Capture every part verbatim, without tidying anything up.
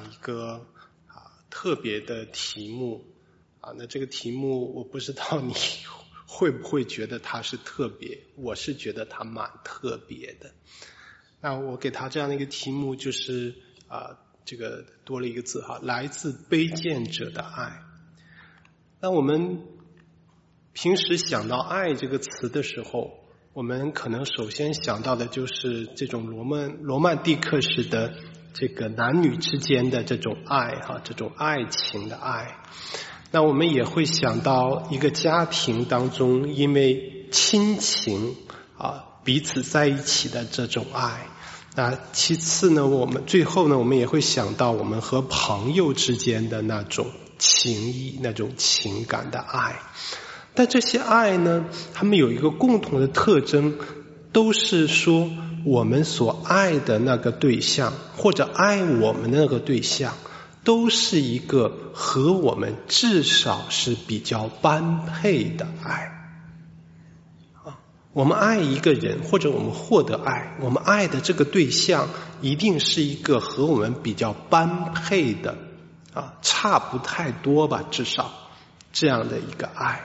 一个啊特别的题目啊。那这个题目我不知道你会不会觉得它是特别，我是觉得它蛮特别的。那我给它这样的一个题目就是啊，这个多了一个字哈，来自卑贱者的爱。那我们平时想到爱这个词的时候，我们可能首先想到的就是这种罗曼罗曼蒂克式的这个男女之间的这种爱哈，这种爱情的爱。那我们也会想到一个家庭当中因为亲情啊彼此在一起的这种爱。那其次呢，我们最后呢，我们也会想到我们和朋友之间的那种情谊，那种情感的爱。但这些爱呢，它们有一个共同的特征，都是说我们所爱的那个对象，或者爱我们的那个对象，都是一个和我们至少是比较般配的爱。我们爱一个人，或者我们获得爱，我们爱的这个对象一定是一个和我们比较般配的啊，差不太多吧，至少这样的一个爱。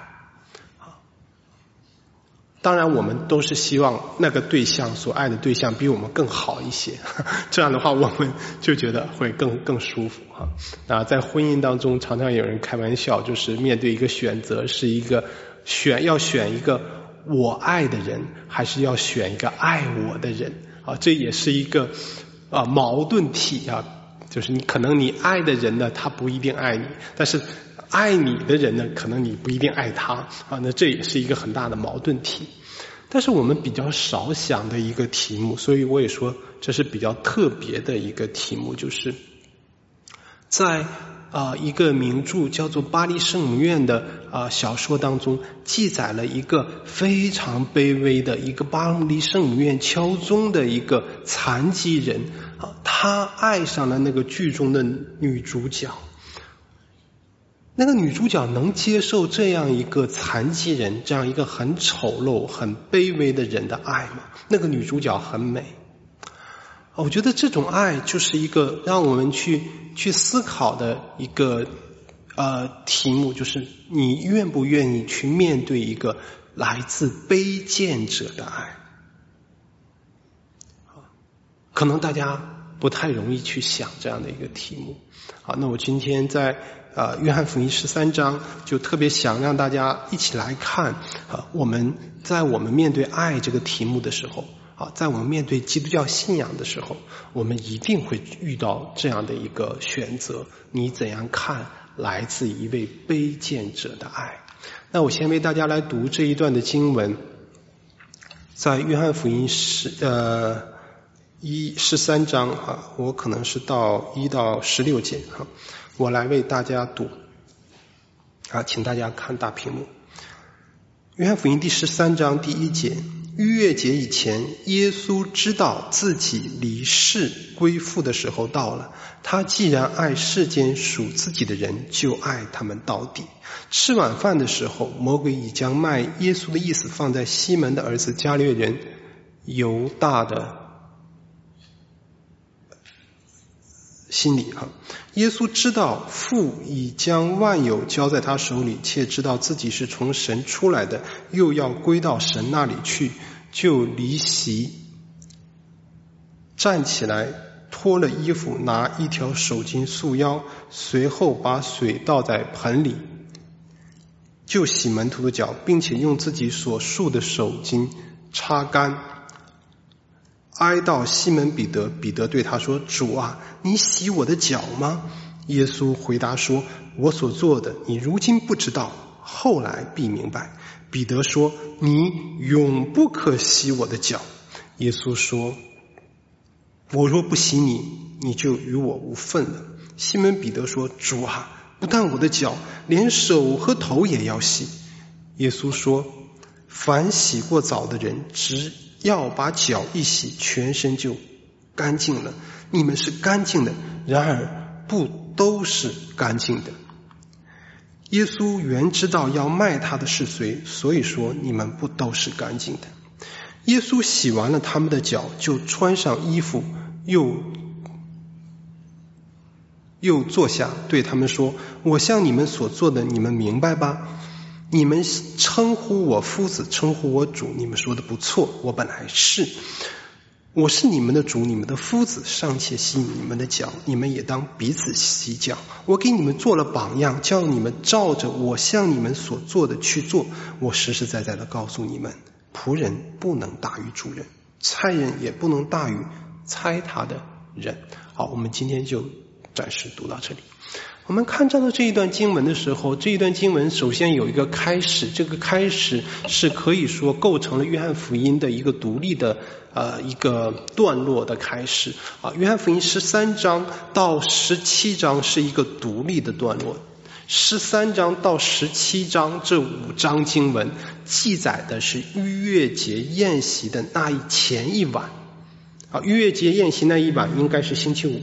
当然我们都是希望那个对象所爱的对象比我们更好一些，这样的话我们就觉得会更更舒服哈。那在婚姻当中常常有人开玩笑，就是面对一个选择，是一个选要选一个我爱的人，还是要选一个爱我的人啊？这也是一个啊矛盾体啊，就是你可能你爱的人呢，他不一定爱你，但是爱你的人呢，可能你不一定爱他啊，那这也是一个很大的矛盾体。但是我们比较少想的一个题目，所以我也说这是比较特别的一个题目，就是在啊、呃、一个名著叫做《巴黎圣母院》的啊、呃、小说当中，记载了一个非常卑微的一个巴黎圣母院敲钟的一个残疾人啊，他爱上了那个剧中的女主角。那个女主角能接受这样一个残疾人，这样一个很丑陋很卑微的人的爱吗？那个女主角很美。我觉得这种爱就是一个让我们去去思考的一个呃题目，就是你愿不愿意去面对一个来自卑贱者的爱。可能大家不太容易去想这样的一个题目。好，那我今天在呃约翰福音十三章就特别想让大家一起来看啊，我们在我们面对爱这个题目的时候啊，在我们面对基督教信仰的时候，我们一定会遇到这样的一个选择，你怎样看来自一位卑贱者的爱？那我先为大家来读这一段的经文，在约翰福音十呃一十三章啊，我可能是到一到十六节啊，我来为大家读啊，请大家看大屏幕。约翰福音第十三章第一节，逾越节以前，耶稣知道自己离世归父的时候到了。他既然爱世间属自己的人，就爱他们到底。吃晚饭的时候，魔鬼已将卖耶稣的意思放在西门的儿子加略人犹大的心里哈。耶稣知道父已将万有交在他手里，且知道自己是从神出来的，又要归到神那里去，就离席站起来，脱了衣服，拿一条手巾束腰，随后把水倒在盆里，就洗门徒的脚，并且用自己所束的手巾擦干。挨到西门彼得，彼得对他说：主啊，你洗我的脚吗？耶稣回答说：我所做的你如今不知道，后来必明白。彼得说：你永不可洗我的脚。耶稣说：我若不洗你，你就与我无分了。西门彼得说：主啊，不但我的脚，连手和头也要洗。耶稣说：凡洗过澡的人，只要把脚一洗，全身就干净了。你们是干净的，然而不都是干净的。耶稣原知道要卖他的是谁，所以说你们不都是干净的。耶稣洗完了他们的脚，就穿上衣服，又又坐下对他们说，我向你们所做的你们明白吧？你们称呼我夫子，称呼我主，你们说的不错，我本来是。我是你们的主，你们的夫子，尚且洗你们的脚，你们也当彼此洗脚。我给你们做了榜样，叫你们照着我向你们所做的去做。我实实在在的告诉你们，仆人不能大于主人，差人也不能大于差他的人。好，我们今天就暂时读到这里。我们看到这一段经文的时候，这一段经文首先有一个开始，这个开始是可以说构成了约翰福音的一个独立的呃一个段落的开始啊。约翰福音十三章到十七章是一个独立的段落，十三章到十七章这五章经文记载的是逾越节宴席的那一前一晚啊，逾越节宴席那一晚应该是星期五。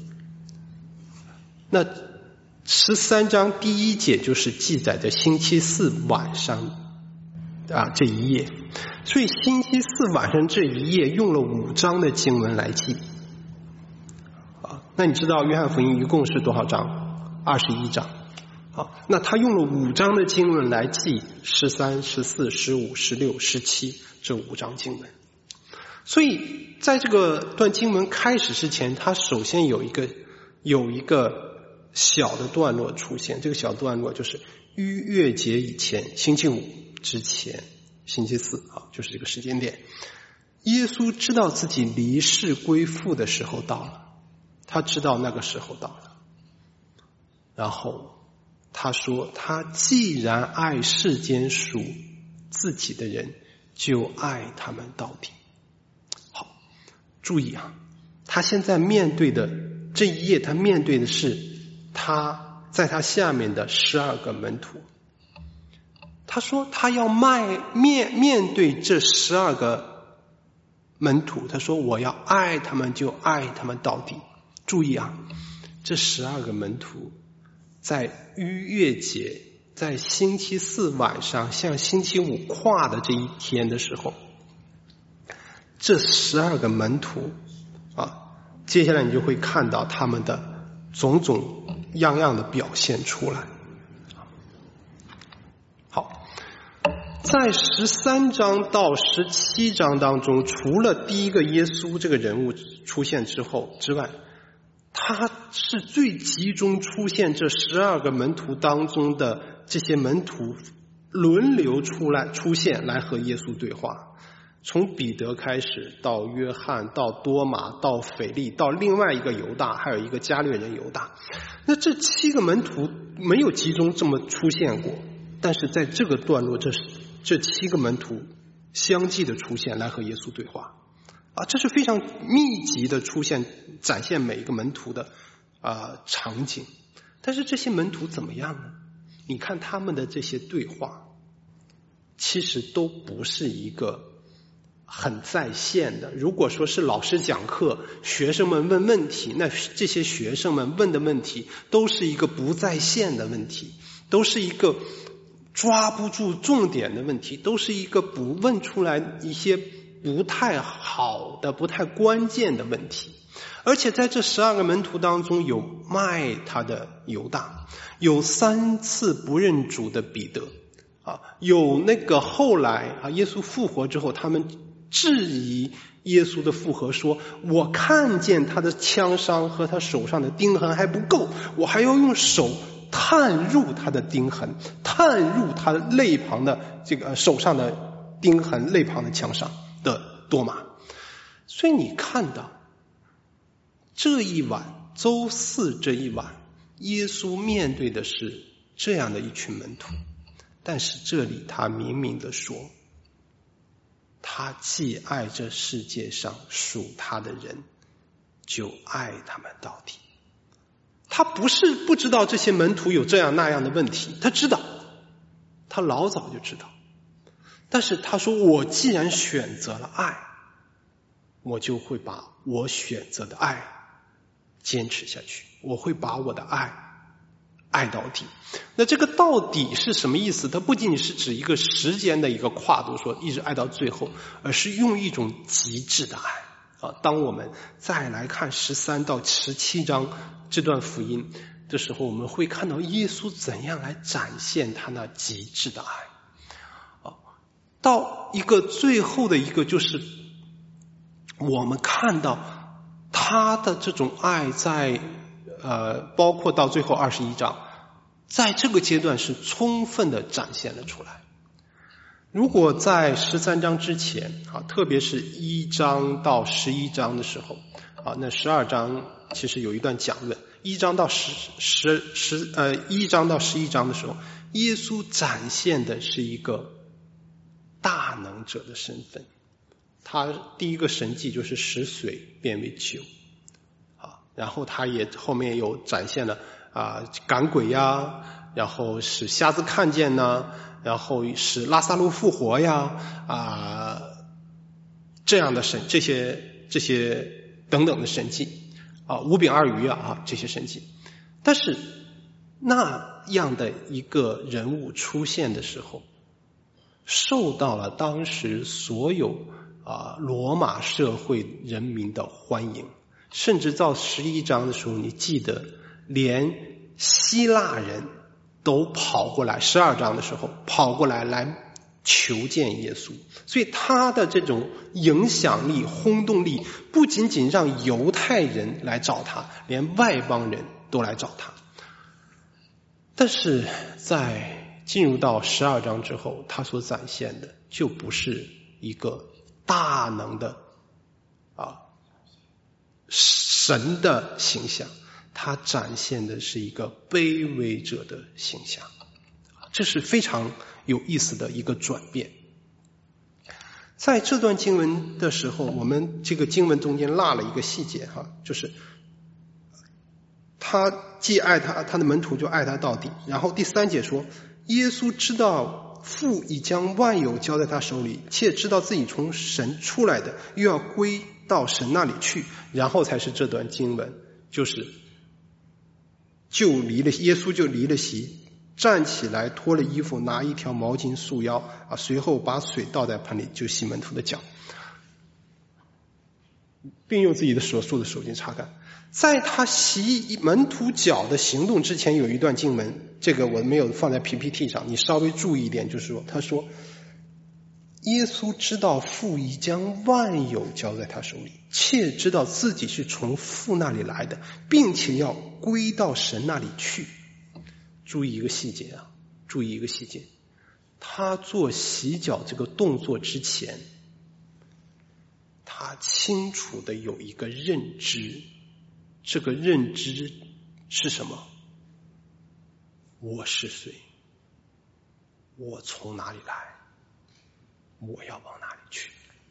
那十三章第一节就是记载着星期四晚上啊这一夜，所以星期四晚上这一夜用了五章的经文来记啊。那你知道约翰福音一共是多少章？二十一章。好，那他用了五章的经文来记十三、十四、十五、十六、十七这五章经文。所以在这个段经文开始之前，他首先有一个有一个小的段落出现，这个小段落就是逾越节以前，星期五之前，星期四啊，就是这个时间点。耶稣知道自己离世归父的时候到了，他知道那个时候到了，然后他说，他既然爱世间属自己的人，就爱他们到底。好，注意啊，他现在面对的这一页，他面对的是他在他下面的十二个门徒。他说他要卖面面对这十二个门徒，他说我要爱他们就爱他们到底。注意啊，这十二个门徒在逾越节，在星期四晚上向星期五跨的这一天的时候，这十二个门徒啊，接下来你就会看到他们的种种样样的表现出来。好，在十三章到十七章当中，除了第一个耶稣这个人物出现之后之外，他是最集中出现这十二个门徒当中的这些门徒轮流出来出现来和耶稣对话。从彼得开始，到约翰，到多马，到腓利，到另外一个犹大，还有一个加略人犹大。那这七个门徒没有集中这么出现过，但是在这个段落，这这七个门徒相继的出现来和耶稣对话啊，这是非常密集的出现，展现每一个门徒的啊场景。但是这些门徒怎么样呢？你看他们的这些对话，其实都不是一个很在线的。如果说是老师讲课，学生们问问题，那这些学生们问的问题都是一个不在线的问题，都是一个抓不住重点的问题，都是一个不问出来一些不太好的、不太关键的问题。而且在这十二个门徒当中，有卖他的犹大，有三次不认主的彼得啊，有那个后来啊，耶稣复活之后，他们质疑耶稣的复活，说我看见他的枪伤和他手上的钉痕还不够，我还要用手探入他的钉痕，探入他的肋旁的这个手上的钉痕，肋旁的枪伤的多马。所以你看到这一晚，周四这一晚，耶稣面对的是这样的一群门徒，但是这里他明明的说，他既爱这世界上属他的人，就爱他们到底。他不是不知道这些门徒有这样那样的问题，他知道，他老早就知道。但是他说，我既然选择了爱，我就会把我选择的爱坚持下去，我会把我的爱爱到底。那这个到底是什么意思？它不仅仅是指一个时间的一个跨度，说一直爱到最后，而是用一种极致的爱啊，当我们再来看十三到十七章这段福音的时候，我们会看到耶稣怎样来展现他那极致的爱。啊，到一个最后的一个就是我们看到他的这种爱在呃，包括到最后二十一章，在这个阶段是充分的展现了出来。如果在十三章之前啊，特别是一章到十一章的时候啊，那十二章其实有一段讲论，一章到十十十呃一章到十一章的时候，耶稣展现的是一个大能者的身份。他第一个神迹就是使水变为酒啊，然后他也后面有展现了啊赶鬼呀，然后使瞎子看见呢，然后使拉撒路复活呀啊这样的神这些这些等等的神迹啊，五饼二鱼啊啊这些神迹。但是那样的一个人物出现的时候，受到了当时所有啊罗马社会人民的欢迎，甚至到十一章的时候，你记得连希腊人都跑过来，十二章的时候跑过来来求见耶稣。所以他的这种影响力轰动力不仅仅让犹太人来找他，连外邦人都来找他。但是在进入到十二章之后，他所展现的就不是一个大能的啊神的形象，他展现的是一个卑微者的形象，这是非常有意思的一个转变。在这段经文的时候，我们这个经文中间落了一个细节哈，就是他既爱他，他的门徒就爱他到底。然后第三节说，耶稣知道父已将万有交在他手里，且知道自己从神出来的，又要归到神那里去。然后才是这段经文，就是就离了耶稣就离了席，站起来脱了衣服，拿一条毛巾束腰啊，随后把水倒在盆里，就洗门徒的脚，并用自己的所束的手巾擦干。在他洗门徒脚的行动之前，有一段经文，这个我没有放在 P P T 上，你稍微注意一点，就是说他说耶稣知道父已将万有交在他手里，且知道自己是从父那里来的，并且要归到神那里去。注意一个细节啊，注意一个细节，他做洗脚这个动作之前，他清楚的有一个认知，这个认知是什么？我是谁？我从哪里来？我要往哪里去？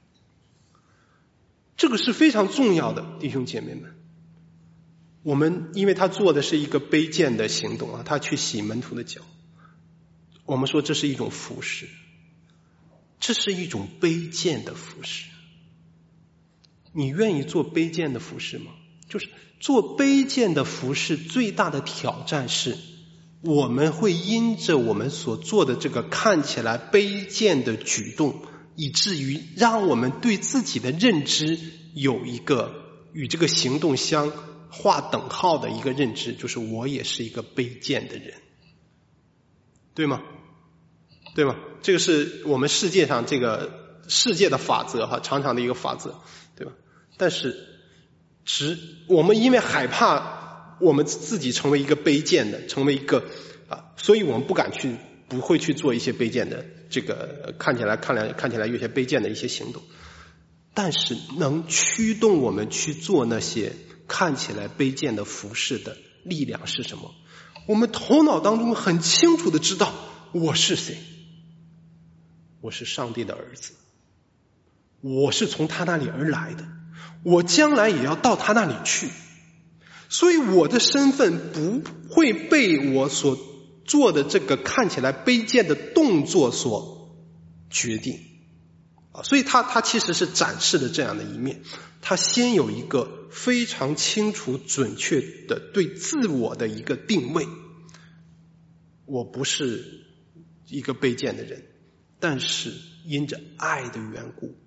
这个是非常重要的，弟兄姐妹们。我们因为他做的是一个卑贱的行动啊，他去洗门徒的脚，我们说这是一种服侍，这是一种卑贱的服侍。你愿意做卑贱的服侍吗？就是做卑贱的服侍最大的挑战是，我们会因着我们所做的这个看起来卑贱的举动，以至于让我们对自己的认知有一个与这个行动相划等号的一个认知，就是我也是一个卑贱的人，对吗？对吗？这个是我们世界上这个世界的法则哈，常常的一个法则，对吧？但是只我们因为害怕我们自己成为一个卑贱的，成为一个啊，所以我们不敢去，不会去做一些卑贱的这个看起来看来看起来有些卑贱的一些行动。但是能驱动我们去做那些看起来卑贱的服事的力量是什么？我们头脑当中很清楚的知道我是谁，我是上帝的儿子，我是从他那里而来的，我将来也要到他那里去，所以我的身份不会被我所做的这个看起来卑贱的动作所决定。所以他他其实是展示了这样的一面，他先有一个非常清楚准确的对自我的一个定位，我不是一个卑贱的人，但是因着爱的缘故，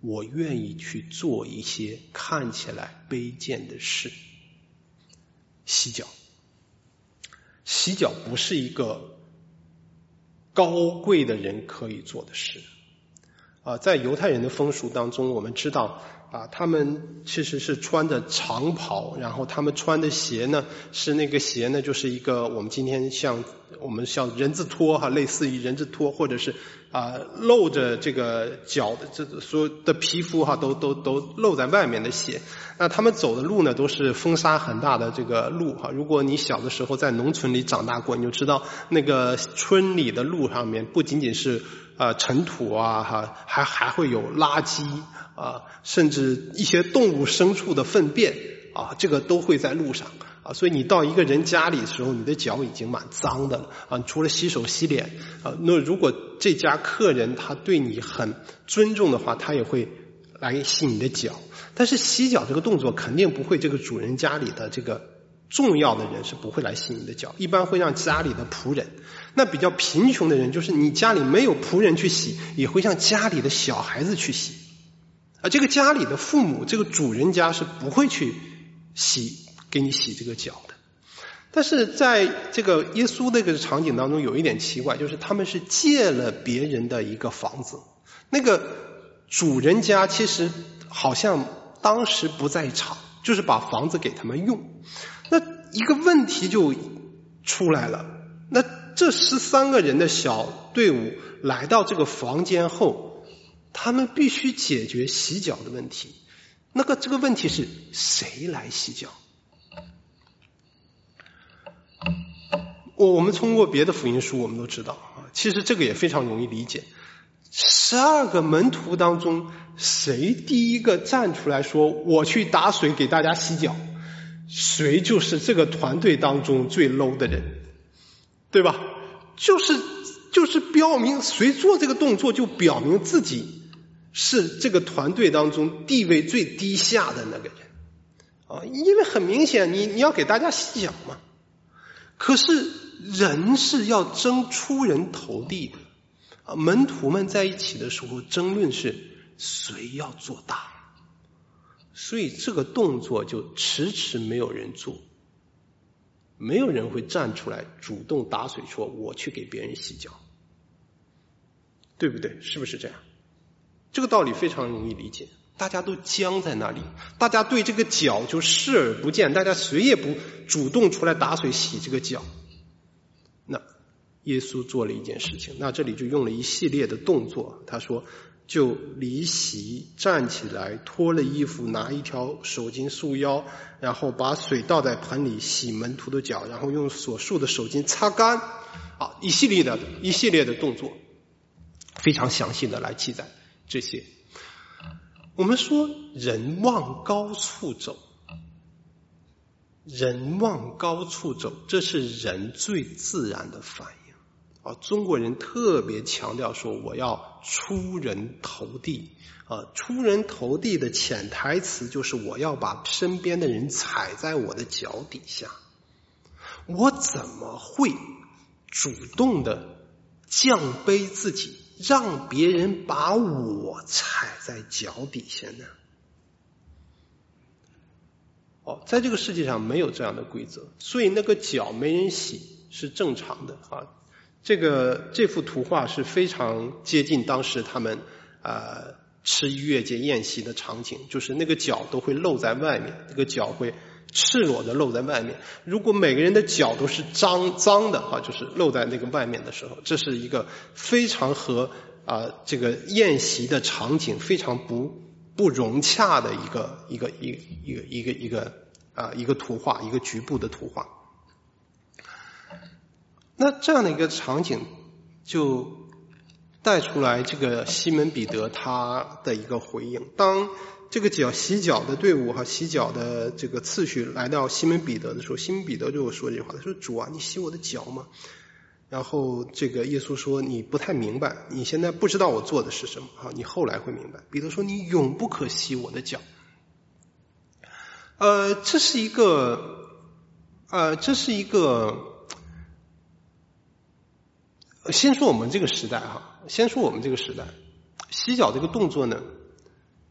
我愿意去做一些看起来卑贱的事。洗脚，洗脚不是一个高贵的人可以做的事啊。在犹太人的风俗当中，我们知道啊，他们其实是穿着长袍，然后他们穿的鞋呢，是那个鞋呢，就是一个我们今天像我们像人字拖哈，类似于人字拖，或者是啊露着这个脚的这所有的皮肤哈，都都都露在外面的鞋。那他们走的路呢，都是风沙很大的这个路哈。如果你小的时候在农村里长大过，你就知道那个村里的路上面不仅仅是呃尘土啊哈，还还会有垃圾啊，甚至一些动物牲畜的粪便啊，这个都会在路上啊。所以你到一个人家里的时候，你的脚已经蛮脏的了啊，除了洗手洗脸啊。那如果这家客人他对你很尊重的话，他也会来洗你的脚。但是洗脚这个动作肯定不会，这个主人家里的这个重要的人是不会来洗你的脚，一般会让家里的仆人。那比较贫穷的人，就是你家里没有仆人去洗，也会让家里的小孩子去洗。而这个家里的父母，这个主人家是不会去洗给你洗这个脚的。但是在这个耶稣那个场景当中有一点奇怪，就是他们是借了别人的一个房子，那个主人家其实好像当时不在场，就是把房子给他们用。那一个问题就出来了，那这十三个人的小队伍来到这个房间后，他们必须解决洗脚的问题。那个这个问题是谁来洗脚？我我们通过别的福音书我们都知道啊，其实这个也非常容易理解。十二个门徒当中，谁第一个站出来说我去打水给大家洗脚，谁就是这个团队当中最 low 的人，对吧？就是就是表明谁做这个动作就表明自己是这个团队当中地位最低下的那个人啊，因为很明显你你要给大家洗脚嘛。可是人是要争出人头地的啊，门徒们在一起的时候争论是谁要做大，所以这个动作就迟迟没有人做，没有人会站出来主动打水说我去给别人洗脚，对不对？是不是这样？这个道理非常容易理解，大家都僵在那里，大家对这个脚就视而不见，大家谁也不主动出来打水洗这个脚。那耶稣做了一件事情，那这里就用了一系列的动作，他说就离席站起来，脱了衣服，拿一条手巾束腰，然后把水倒在盆里洗门徒的脚，然后用所束的手巾擦干啊，一系列的一系列的动作，非常详细的来记载这些。我们说人往高处走，人往高处走，这是人最自然的反应啊。中国人特别强调说我要出人头地啊，出人头地的潜台词就是我要把身边的人踩在我的脚底下。我怎么会主动的降卑自己，让别人把我踩在脚底下呢？哦，在这个世界上没有这样的规则，所以那个脚没人洗是正常的啊。这个这幅图画是非常接近当时他们呃吃逾越节宴席的场景，就是那个脚都会露在外面，那个脚会赤裸的露在外面。如果每个人的脚都是脏脏的啊，就是露在那个外面的时候，这是一个非常和啊、呃、这个宴席的场景非常不不融洽的一个一个一个一个一个一个啊、呃、一个图画，一个局部的图画。那这样的一个场景就带出来这个西门彼得他的一个回应。当这个脚洗脚的队伍和洗脚的这个次序来到西门彼得的时候，西门彼得就说这句话，他说主啊，你洗我的脚吗？然后这个耶稣说你不太明白，你现在不知道我做的是什么啊，你后来会明白。彼得说你永不可洗我的脚。呃，这是一个呃，这是一个先说我们这个时代哈，先说我们这个时代，洗脚这个动作呢，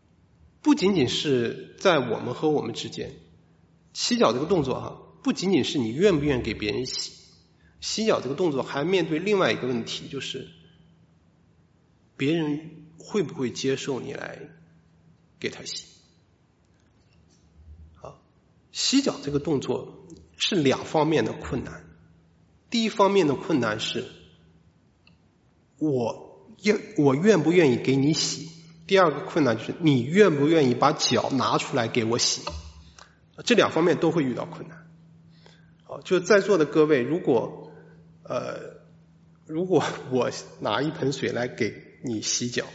不仅仅是在我们和我们之间，洗脚这个动作哈，不仅仅是你愿不愿意给别人洗，洗脚这个动作还面对另外一个问题，就是别人会不会接受你来给他洗。啊，洗脚这个动作是两方面的困难。第一方面的困难是我愿我愿不愿意给你洗，第二个困难就是你愿不愿意把脚拿出来给我洗。这两方面都会遇到困难。好，就在座的各位，如果呃如果我拿一盆水来给你洗脚，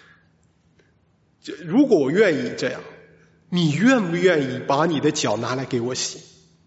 如果我愿意这样，你愿不愿意把你的脚拿来给我洗？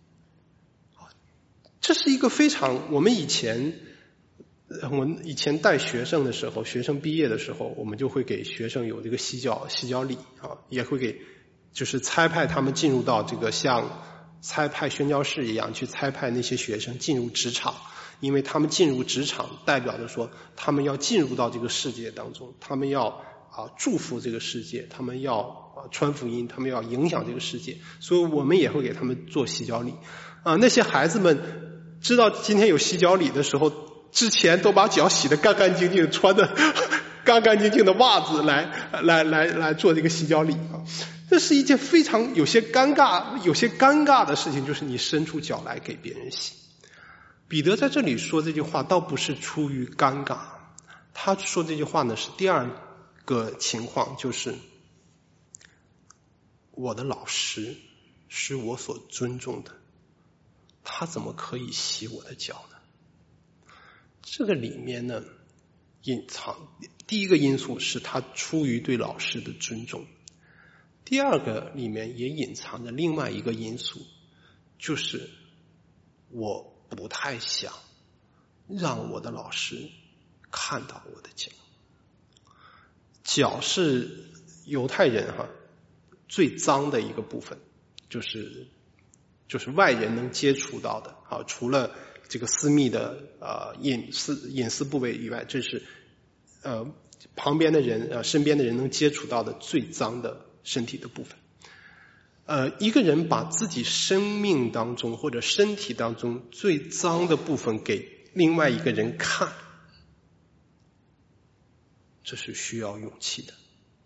这是一个非常，我们以前我们以前带学生的时候，学生毕业的时候，我们就会给学生有这个洗脚洗脚礼啊，也会给就是差派他们进入到这个像差派宣教士一样去差派那些学生进入职场，因为他们进入职场代表着说他们要进入到这个世界当中，他们要啊祝福这个世界，他们要啊传福音，他们要影响这个世界，所以我们也会给他们做洗脚礼啊。那些孩子们知道今天有洗脚礼的时候，之前都把脚洗得干干净净，穿的干干净净的袜子来来来来做这个洗脚礼啊。这是一件非常有些尴尬有些尴尬的事情，就是你伸出脚来给别人洗。彼得在这里说这句话倒不是出于尴尬，他说这句话呢是第二个情况，就是我的老师是我所尊重的，他怎么可以洗我的脚呢？这个里面呢，隐藏第一个因素是他出于对老师的尊重，第二个里面也隐藏着另外一个因素，就是我不太想让我的老师看到我的脚。脚是犹太人哈最脏的一个部分，就是就是外人能接触到的啊，除了这个私密的呃隐私隐私部位以外，这是呃旁边的人呃身边的人能接触到的最脏的身体的部分。呃，一个人把自己生命当中或者身体当中最脏的部分给另外一个人看，这是需要勇气的。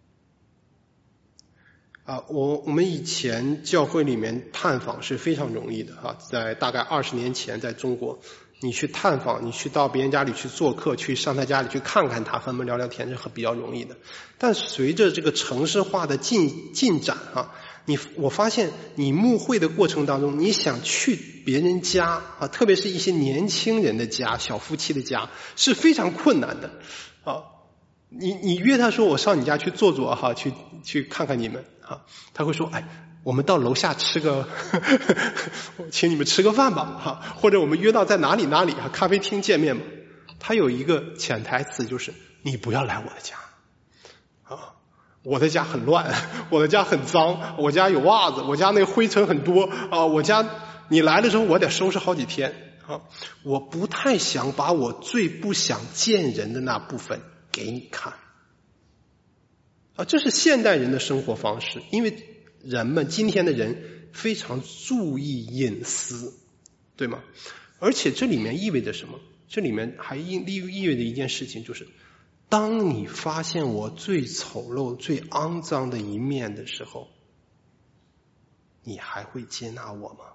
啊，我我们以前教会里面探访是非常容易的啊，在大概二十年前，在中国，你去探访，你去到别人家里去做客，去上他家里去看看他，和他们聊聊天是很比较容易的。但随着这个城市化的进进展啊，你我发现你牧会的过程当中，你想去别人家啊，特别是一些年轻人的家、小夫妻的家，是非常困难的啊。你你约他说我上你家去坐坐哈，去去看看你们啊，他会说哎，我们到楼下吃个呵呵请你们吃个饭吧哈，或者我们约到在哪里哪里啊咖啡厅见面嘛。他有一个潜台词，就是你不要来我的家啊，我的家很乱，我的家很脏，我家有袜子，我家那灰尘很多啊，我家你来的时候我得收拾好几天啊，我不太想把我最不想见人的那部分给你看啊，这是现代人的生活方式，因为人们今天的人非常注意隐私，对吗？而且这里面意味着什么？这里面还意意味着一件事情，就是当你发现我最丑陋、最肮脏的一面的时候，你还会接纳我吗？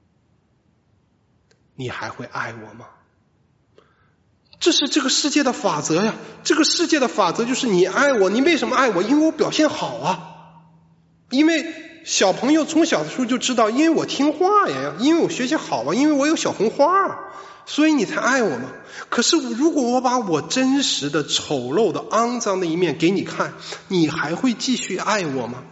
你还会爱我吗？这是这个世界的法则呀！这个世界的法则就是你爱我，你为什么爱我？因为我表现好啊！因为小朋友从小的时候就知道，因为我听话呀，因为我学习好啊，因为我有小红花啊，所以你才爱我嘛。可是如果我把我真实的、丑陋的、肮脏的一面给你看，你还会继续爱我吗？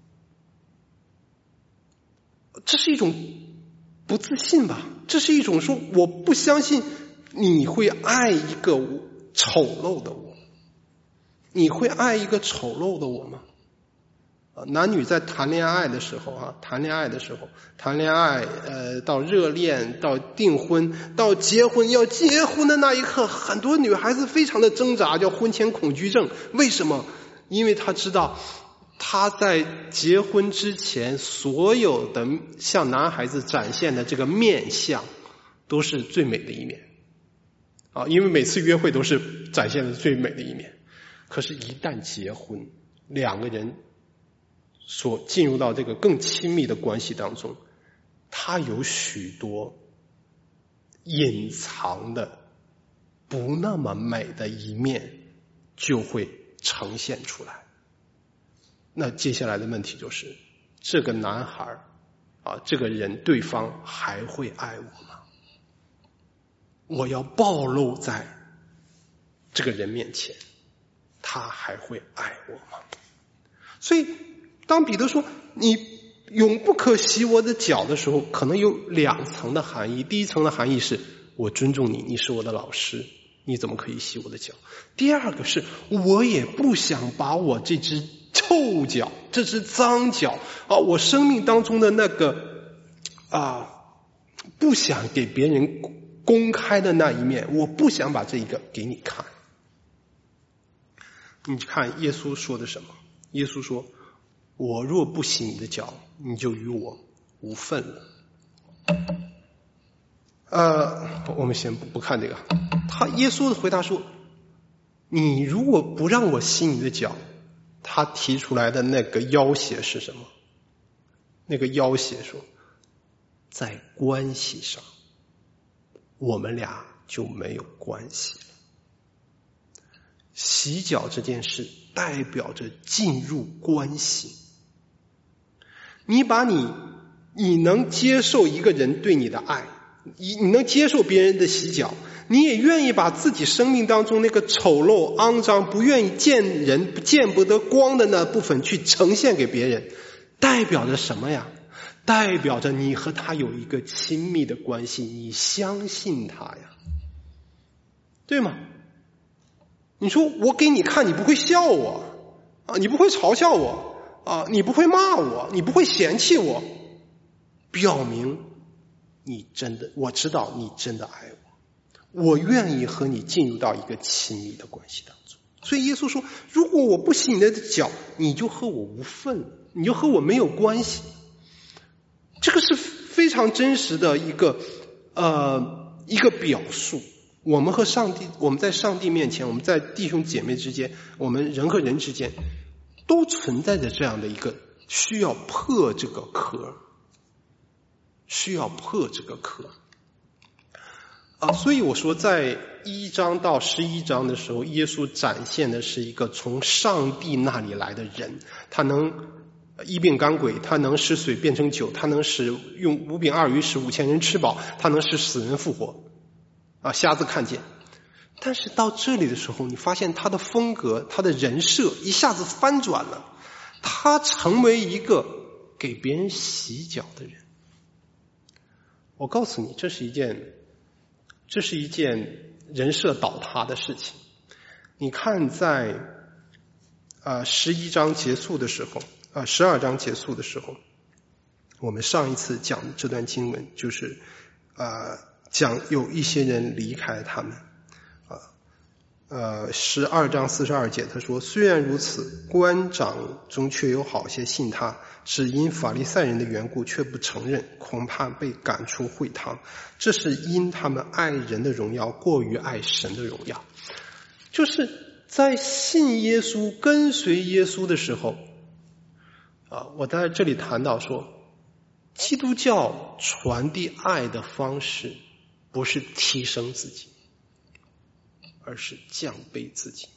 这是一种不自信吧？这是一种说我不相信你会爱一个丑陋的我，你会爱一个丑陋的我吗？男女在谈恋爱的时候啊，谈恋爱的时候，谈恋爱，呃，到热恋，到订婚，到结婚，要结婚的那一刻，很多女孩子非常的挣扎，叫婚前恐惧症。为什么？因为她知道， 他在结婚之前所有的向男孩子展现的这个面相都是最美的一面啊，因为每次约会都是展现的最美的一面。可是一旦结婚，两个人所进入到这个更亲密的关系当中，他有许多隐藏的不那么美的一面就会呈现出来。那接下来的问题就是，这个男孩啊，这个人对方还会爱我吗？我要暴露在这个人面前，他还会爱我吗？所以当彼得说你永不可洗我的脚的时候，可能有两层的含义。第一层的含义是我尊重你，你是我的老师，你怎么可以洗我的脚？第二个是我也不想把我这只臭脚，这只脏脚啊，我生命当中的那个啊，不想给别人公开的那一面，我不想把这一个给你看。你看耶稣说的什么？耶稣说，我若不洗你的脚，你就与我无分了。呃，我们先不不看这个。他耶稣的回答说，你如果不让我洗你的脚，他提出来的那个要挟是什么？那个要挟说，在关系上我们俩就没有关系了。洗脚这件事代表着进入关系。你把你你能接受一个人对你的爱，你你能接受别人的洗脚，你也愿意把自己生命当中那个丑陋、肮脏、不愿意见人、见不得光的那部分去呈现给别人，代表着什么呀？代表着你和他有一个亲密的关系，你相信他呀，对吗？你说我给你看，你不会笑我啊，你不会嘲笑我啊，你不会骂我，你不会嫌弃我，表明你真的，我知道你真的爱我，我愿意和你进入到一个亲密的关系当中。所以耶稣说，如果我不洗你的脚，你就和我无份，你就和我没有关系。这个是非常真实的一个呃一个表述。我们和上帝，我们在上帝面前，我们在弟兄姐妹之间，我们人和人之间都存在着这样的一个需要破这个壳，需要破这个壳啊！所以我说，在一章到十一章的时候，耶稣展现的是一个从上帝那里来的人，他能医病赶鬼，他能使水变成酒，他能使用五饼二鱼使五千人吃饱，他能使死人复活啊，瞎子看见。但是到这里的时候，你发现他的风格，他的人设一下子翻转了，他成为一个给别人洗脚的人。我告诉你，这是一件这是一件人设倒塌的事情。你看在呃十一章结束的时候，呃十二章结束的时候，我们上一次讲这段经文就是呃讲有一些人离开他们，啊呃十二章四十二节他说，虽然如此，官长中却有好些信他，只因法利赛人的缘故却不承认，恐怕被赶出会堂，这是因他们爱人的荣耀过于爱神的荣耀。就是在信耶稣跟随耶稣的时候啊，我在这里谈到说，基督教传递爱的方式不是提升自己，而是降卑自己。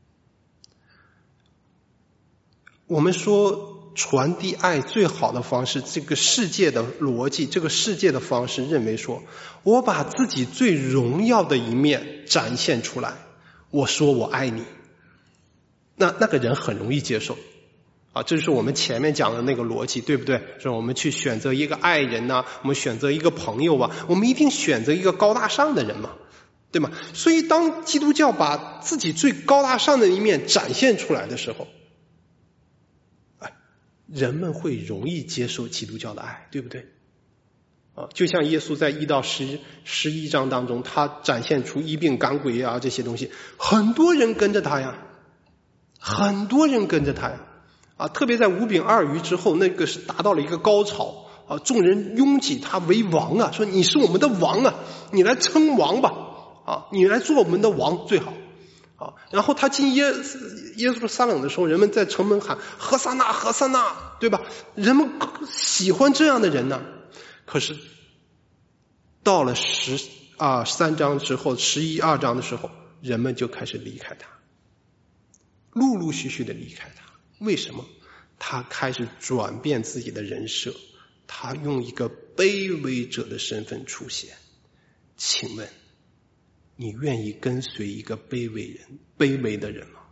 我们说传递爱最好的方式，这个世界的逻辑，这个世界的方式认为说，我把自己最荣耀的一面展现出来，我说我爱你，那那个人很容易接受啊，这就是我们前面讲的那个逻辑，对不对？说我们去选择一个爱人呐、啊，我们选择一个朋友啊，我们一定选择一个高大上的人嘛，对吗？所以当基督教把自己最高大上的一面展现出来的时候，哎，人们会容易接受基督教的爱，对不对？啊，就像耶稣在一到十十一章当中，他展现出医病赶鬼啊这些东西，很多人跟着他呀，很多人跟着他呀。 啊，特别在五饼二鱼之后，那个是达到了一个高潮啊，众人拥挤他为王啊，说你是我们的王啊，你来称王吧啊，你来做我们的王最好啊。然后他进耶耶路撒冷的时候，人们在城门喊何撒那何撒那，对吧？人们喜欢这样的人呢。可是到了十啊三章之后，十一二章的时候，人们就开始离开他，陆陆续续的离开他。为什么？他开始转变自己的人设，他用一个卑微者的身份出现。请问你愿意跟随一个卑微人卑微的人吗？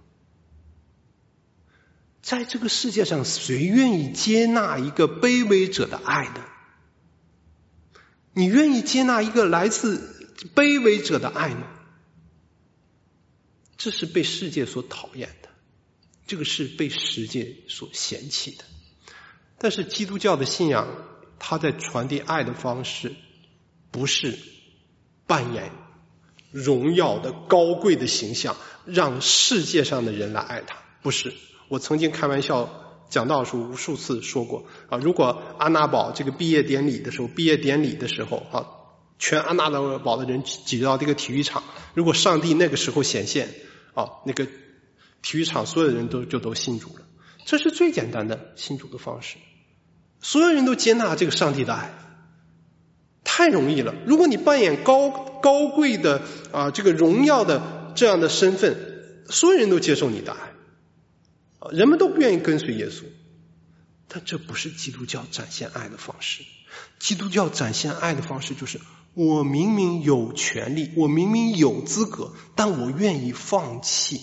在这个世界上，谁愿意接纳一个卑微者的爱呢？你愿意接纳一个来自卑微者的爱吗？这是被世界所讨厌的，这个是被世界所嫌弃的。但是基督教的信仰，它在传递爱的方式不是扮演荣耀的高贵的形象，让世界上的人来爱他，不是。我曾经开玩笑讲道的时候无数次说过啊，如果安娜堡这个毕业典礼的时候，毕业典礼的时候啊，全安娜堡的人挤到这个体育场，如果上帝那个时候显现啊，那个体育场所有人都就都信主了，这是最简单的信主的方式。所有人都接纳这个上帝的爱，太容易了。如果你扮演高高贵的啊这个荣耀的这样的身份，所有人都接受你的爱，人们都不愿意跟随耶稣。但这不是基督教展现爱的方式。基督教展现爱的方式就是我明明有权利，我明明有资格，但我愿意放弃。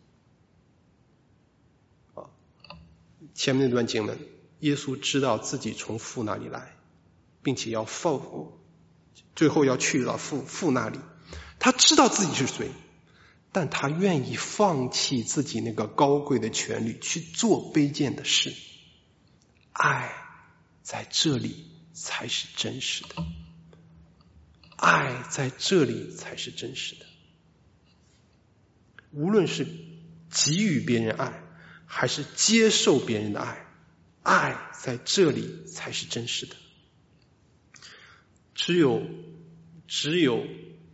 啊，前面那段经文，耶稣知道自己从父那里来，并且要父，最后要去到父父那里。他知道自己是谁，但他愿意放弃自己那个高贵的权利，去做卑贱的事。爱在这里才是真实的，爱在这里才是真实的。无论是给予别人爱，还是接受别人的爱，爱在这里才是真实的。只有只有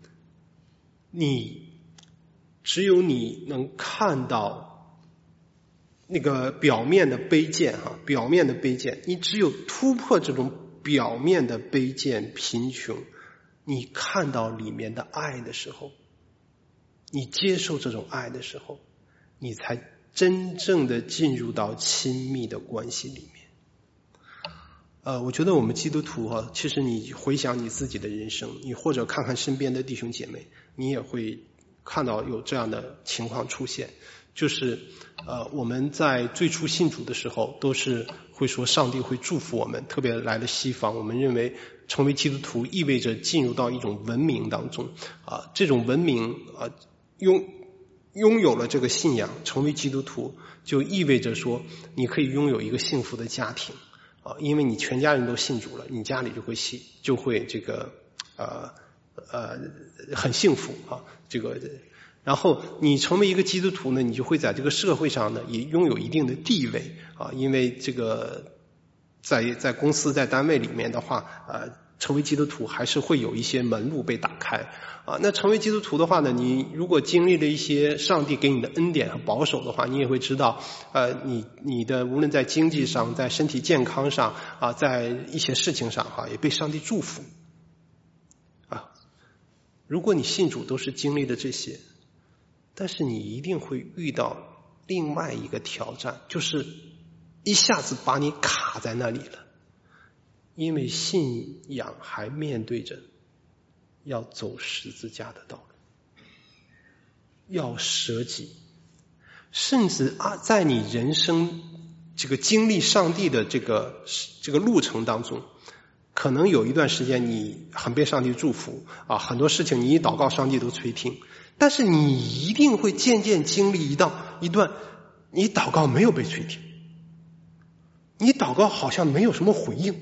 你只有你能看到那个表面的卑贱哈，表面的卑贱，你只有突破这种表面的卑贱贫穷，你看到里面的爱的时候，你接受这种爱的时候，你才真正的进入到亲密的关系里面。呃，我觉得我们基督徒哈，其实你回想你自己的人生，你或者看看身边的弟兄姐妹，你也会看到有这样的情况出现。就是呃，我们在最初信主的时候，都是会说上帝会祝福我们，特别来了西方，我们认为成为基督徒意味着进入到一种文明当中啊，这种文明啊，拥拥有了这个信仰，成为基督徒就意味着说你可以拥有一个幸福的家庭啊，因为你全家人都信主了，你家里就会信就会这个呃呃很幸福啊，这个。然后你成为一个基督徒呢，你就会在这个社会上呢也拥有一定的地位啊，因为这个在在公司在单位里面的话，呃，成为基督徒还是会有一些门路被打开啊。那成为基督徒的话呢，你如果经历了一些上帝给你的恩典和保守的话，你也会知道，呃，你你的无论在经济上，在身体健康上啊，在一些事情上哈，也被上帝祝福啊。如果你信主都是经历了这些。但是你一定会遇到另外一个挑战，就是一下子把你卡在那里了，因为信仰还面对着要走十字架的道路，要舍己，甚至啊，在你人生这个经历上帝的这个这个路程当中，可能有一段时间你很被上帝祝福啊，很多事情你一祷告上帝都垂听。但是你一定会渐渐经历一道一段你祷告没有被垂听，你祷告好像没有什么回应。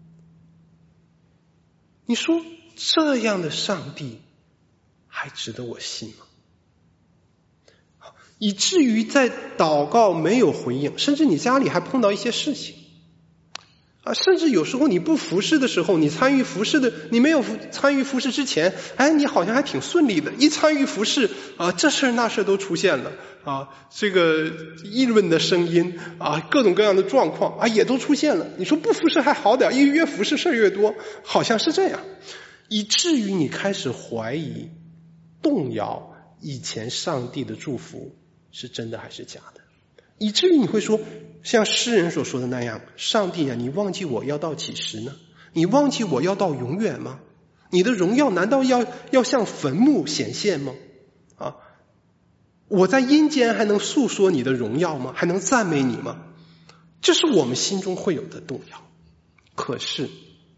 你说这样的上帝还值得我信吗？ 以至于在祷告没有回应，甚至你家里还碰到一些事情啊，甚至有时候你不服侍的时候，你参与服侍的，你没有参与服侍之前，哎，你好像还挺顺利的，一参与服侍啊，这事那事都出现了啊，这个议论的声音啊，各种各样的状况啊，也都出现了。你说不服侍还好点，因为越服侍事儿越多，好像是这样，以至于你开始怀疑、动摇以前上帝的祝福是真的还是假的，以至于你会说，像诗人所说的那样，上帝啊，你忘记我要到几时呢？你忘记我要到永远吗？你的荣耀难道要要向坟墓显现吗？啊，我在阴间还能诉说你的荣耀吗？还能赞美你吗？这是我们心中会有的动摇。可是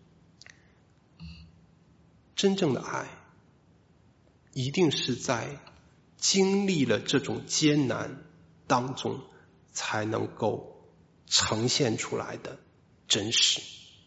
真正的爱一定是在经历了这种艰难当中才能够呈现出来的真实。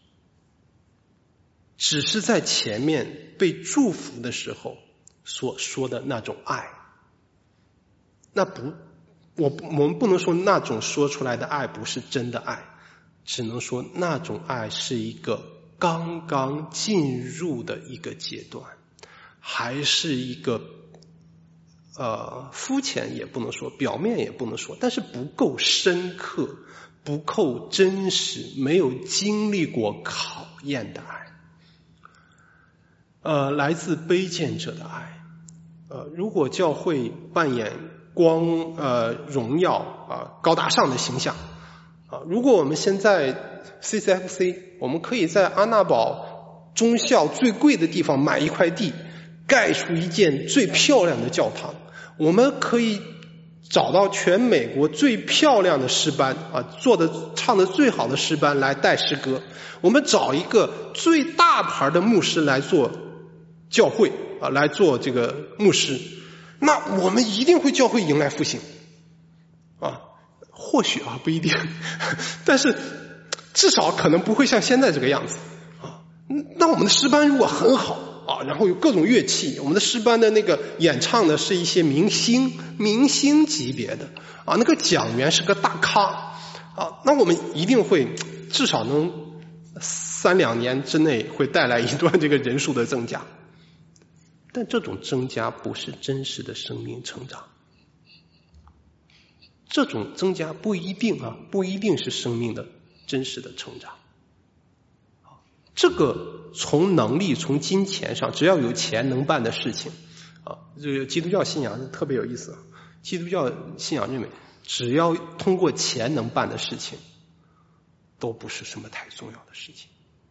只是在前面被祝福的时候所说的那种爱，那不，我我们不能说那种说出来的爱不是真的爱，只能说那种爱是一个刚刚进入的一个阶段，还是一个呃，肤浅也不能说，表面也不能说，但是不够深刻，不够真实，没有经历过考验的爱，呃，来自卑贱者的爱。呃，如果教会扮演光呃荣耀啊、呃、高大上的形象啊、呃，如果我们现在 C C F C， 我们可以在安娜堡中校最贵的地方买一块地，盖出一间最漂亮的教堂。我们可以找到全美国最漂亮的诗班啊，做的唱的最好的诗班来带诗歌。我们找一个最大牌的牧师来做教会啊，来做这个牧师，那我们一定会教会迎来复兴啊。或许啊不一定，但是至少可能不会像现在这个样子啊。那我们的诗班如果很好啊，然后有各种乐器，我们的诗班的那个演唱的是一些明星明星级别的啊，那个讲员是个大咖啊，那我们一定会至少能三两年之内会带来一段这个人数的增加。但这种增加不是真实的生命成长，这种增加不一定啊，不一定是生命的真实的成长。这个从能力从金钱上，只要有钱能办的事情啊，这个基督教信仰特别有意思啊。基督教信仰认为，只要通过钱能办的事情，都不是什么太重要的事情，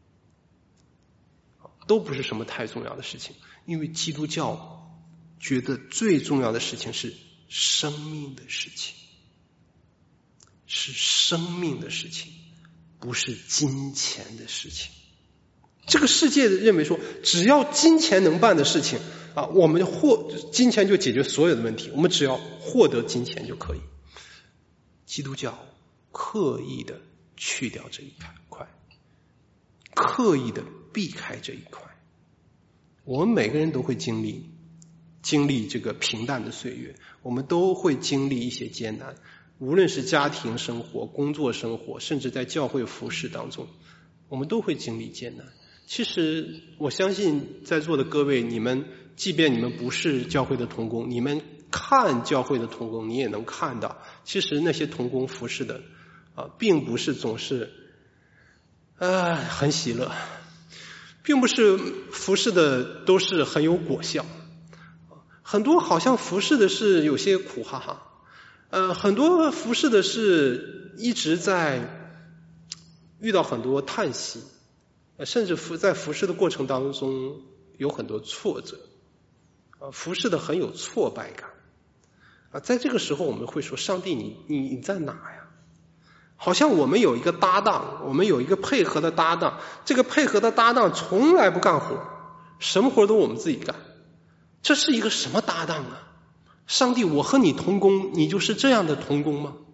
都不是什么太重要的事情。因为基督教觉得最重要的事情是生命的事情，是生命的事情，不是金钱的事情。这个世界认为说，只要金钱能办的事情啊，我们获金钱就解决所有的问题，我们只要获得金钱就可以。基督教刻意的去掉这一块，刻意的避开这一块。我们每个人都会经历经历这个平淡的岁月，我们都会经历一些艰难，无论是家庭生活、工作生活，甚至在教会服事当中，我们都会经历艰难。其实我相信在座的各位，你们即便你们不是教会的同工，你们看教会的同工，你也能看到，其实那些同工服事的啊，并不是总是啊很喜乐，并不是服事的都是很有果效，很多好像服事的是有些苦哈哈，呃，很多服事的是一直在遇到很多叹息，甚至服在服事的过程当中有很多挫折，啊，服事的很有挫败感啊。在这个时候，我们会说：上帝你，你你在哪呀？好像我们有一个搭档，我们有一个配合的搭档，这个配合的搭档从来不干活，什么活都我们自己干，这是一个什么搭档啊？上帝，我和你同工，你就是这样的同工吗？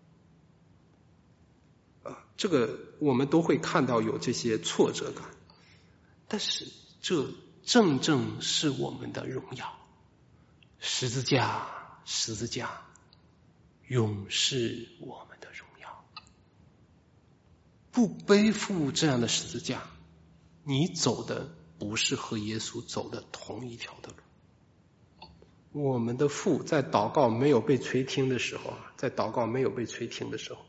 啊，这个我们都会看到有这些挫折感，但是这正正是我们的荣耀。十字架，十字架， 永是我们的荣耀。不背负这样的十字架，你走的不是和耶稣走的同一条的路。我们的父在祷告没有被垂听的时候，在祷告没有被垂听的时候，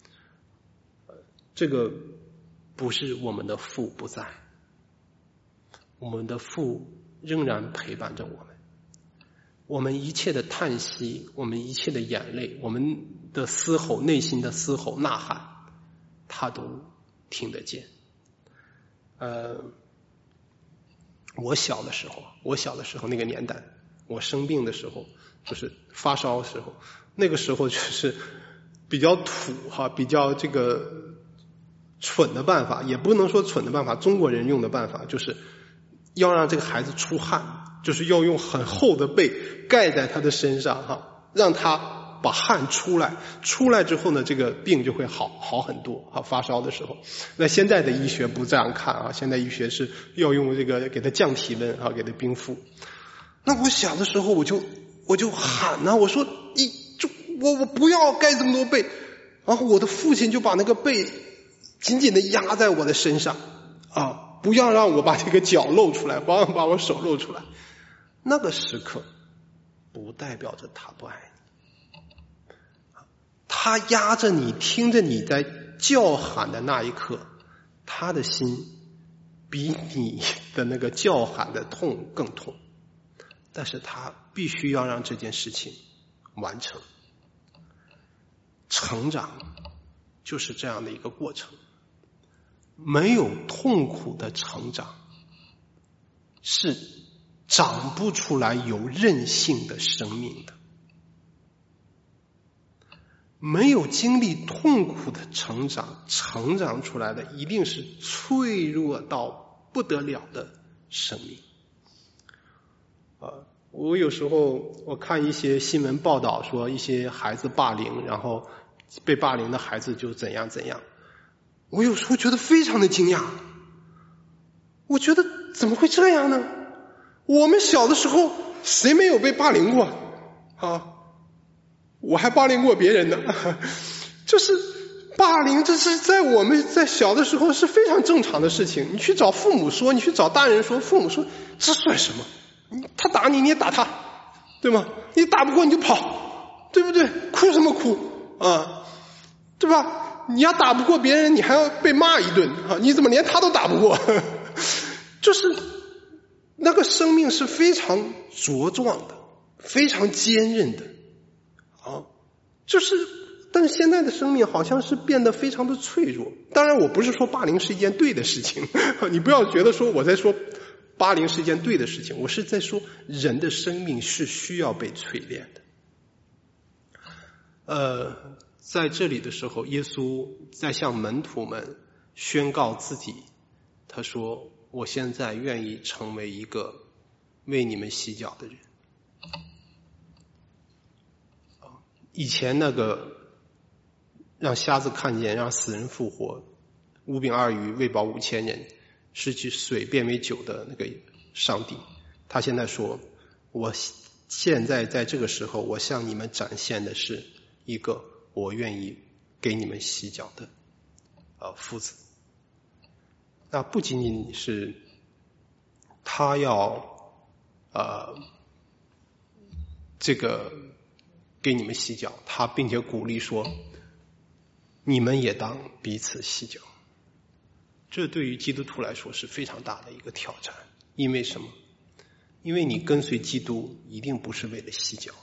这个不是我们的父不在，我们的父仍然陪伴着我们。我们一切的叹息，我们一切的眼泪，我们的嘶吼，内心的嘶吼呐喊，他都听得见。呃，我小的时候，我小的时候那个年代，我生病的时候，就是发烧的时候，那个时候就是比较土哈，比较这个蠢的办法，也不能说蠢的办法，中国人用的办法就是要让这个孩子出汗，就是要用很厚的被盖在他的身上哈，让他把汗出来，出来之后呢，这个病就会好好很多啊。发烧的时候，那现在的医学不这样看啊，现在医学是要用这个给他降体温啊，给他冰敷。那我小的时候我就我就喊啊，我说你就我我不要盖这么多被，然后我的父亲就把那个被紧紧的压在我的身上啊，不要让我把这个脚露出来，不要把我手露出来。那个时刻不代表着他不爱你，他压着你，听着你在叫喊的那一刻，他的心比你的那个叫喊的痛更痛，但是他必须要让这件事情完成。成长就是这样的一个过程，没有痛苦的成长是长不出来有韧性的生命的。没有经历痛苦的成长，成长出来的一定是脆弱到不得了的生命。啊，我有时候我看一些新闻报道说一些孩子霸凌，然后被霸凌的孩子就怎样怎样，我有时候觉得非常的惊讶，我觉得怎么会这样呢？我们小的时候谁没有被霸凌过啊？我还霸凌过别人呢。就是霸凌，这是在我们在小的时候是非常正常的事情。你去找父母说，你去找大人说，父母说这算什么？他打你你也打他，对吗？你打不过你就跑，对不对？哭什么哭啊？对吧？你要打不过别人，你还要被骂一顿啊！你怎么连他都打不过？就是那个生命是非常茁壮的，非常坚韧的啊！就是，但是现在的生命好像是变得非常的脆弱。当然，我不是说霸凌是一件对的事情，你不要觉得说我在说霸凌是一件对的事情，我是在说人的生命是需要被淬炼的。呃，在这里的时候，耶稣在向门徒们宣告自己，他说：“我现在愿意成为一个为你们洗脚的人。”以前那个让瞎子看见，让死人复活，五饼二鱼喂饱五千人，失去水变为酒的那个上帝，他现在说：“我现在在这个时候，我向你们展现的是一个我愿意给你们洗脚的呃夫子。”那不仅仅是他要呃这个给你们洗脚，他并且鼓励说你们也当彼此洗脚。这对于基督徒来说是非常大的一个挑战。因为什么？因为你跟随基督一定不是为了洗脚。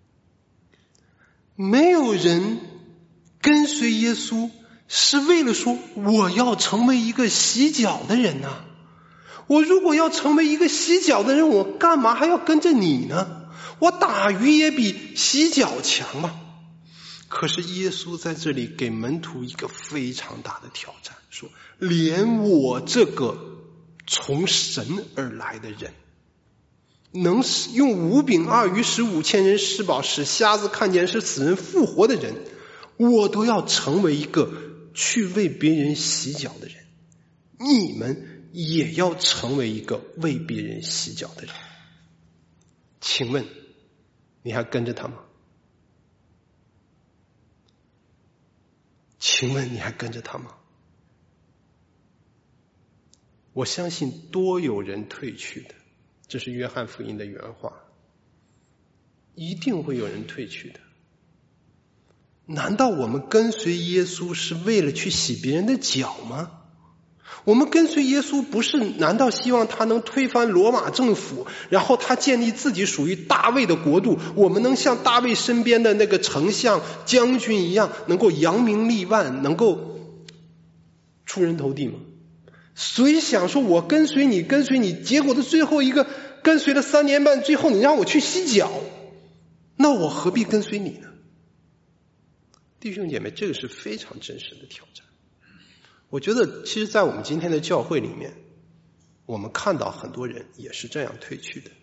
没有人跟随耶稣是为了说我要成为一个洗脚的人呢、啊。我如果要成为一个洗脚的人，我干嘛还要跟着你呢？我打鱼也比洗脚强嘛。可是耶稣在这里给门徒一个非常大的挑战，说连我这个从神而来的人，能用五饼二鱼使五千人吃饱，使瞎子看见，使死人复活的人，我都要成为一个去为别人洗脚的人。你们也要成为一个为别人洗脚的人。请问你还跟着他吗？ 请问你还跟着他吗？我相信多有人退去的，这是约翰福音的原话，一定会有人退去的。难道我们跟随耶稣是为了去洗别人的脚吗？我们跟随耶稣不是难道希望他能推翻罗马政府，然后他建立自己属于大卫的国度，我们能像大卫身边的那个丞相将军一样，能够扬名立万，能够出人头地吗？谁想说我跟随你跟随你，结果的最后一个跟随了三年半，最后你让我去洗脚，那我何必跟随你呢？弟兄姐妹，这个是非常真实的挑战。我觉得其实在我们今天的教会里面，我们看到很多人也是这样退去的。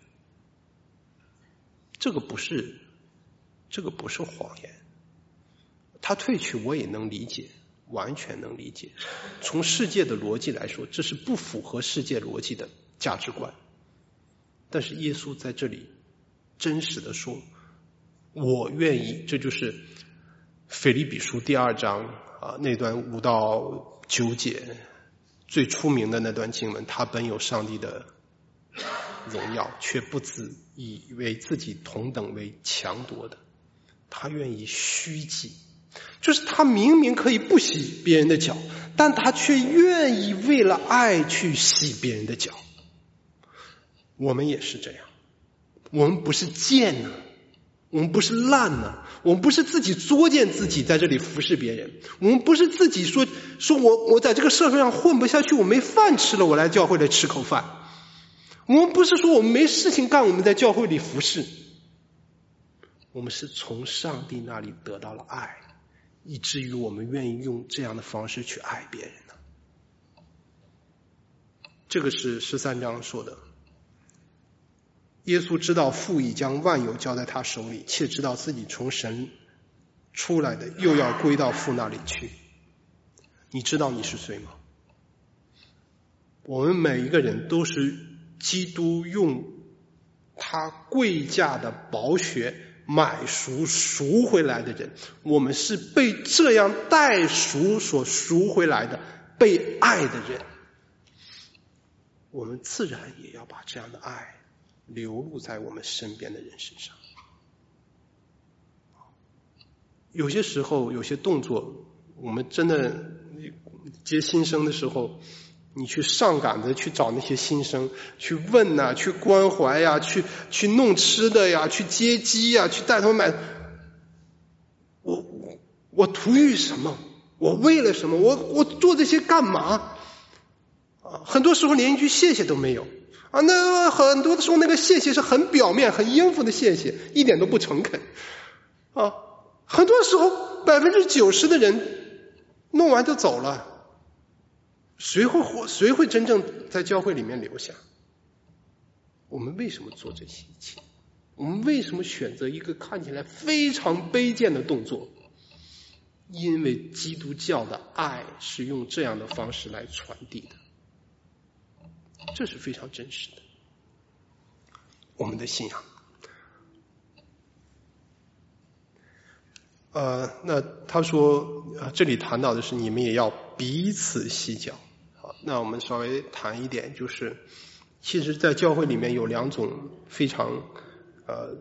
这个不是这个不是谎言，他退去我也能理解，完全能理解。从世界的逻辑来说，这是不符合世界逻辑的价值观。但是耶稣在这里真实的说，我愿意，这就是腓立比书第二章啊那段五到九节最出名的那段经文，他本有上帝的荣耀，却不自以为自己同等为强夺的，他愿意虚己，就是他明明可以不洗别人的脚，但他却愿意为了爱去洗别人的脚。我们也是这样，我们不是贱呢、啊，我们不是烂呢、啊，我们不是自己作践自己在这里服侍别人，我们不是自己说说我我在这个社会上混不下去，我没饭吃了，我来教会来吃口饭。我们不是说我们没事情干，我们在教会里服侍，我们是从上帝那里得到了爱，以至于我们愿意用这样的方式去爱别人呢。这个是十三章说的。耶稣知道父已将万有交在他手里，且知道自己从神出来的又要归到父那里去。你知道你是谁吗？我们每一个人都是基督用他贵价的宝血买赎赎回来的人，我们是被这样代赎所赎回来的被爱的人，我们自然也要把这样的爱流露在我们身边的人身上。有些时候有些动作，我们真的接新生的时候，你去上赶着去找那些新生，去问啊，去关怀呀、啊，去去弄吃的呀，去接机呀、啊，去带他们买。我我图于什么？我为了什么？我我做这些干嘛？啊，很多时候连一句谢谢都没有啊。那很多的时候，那个谢谢是很表面、很应付的谢谢，一点都不诚恳啊。很多时候，百分之九十的人弄完就走了。谁会活？谁会真正在教会里面留下？我们为什么做这些一切？我们为什么选择一个看起来非常卑贱的动作？因为基督教的爱是用这样的方式来传递的，这是非常真实的。我们的信仰。呃，那他说，呃，这里谈到的是你们也要彼此洗脚。好，那我们稍微谈一点，就是其实在教会里面有两种非常呃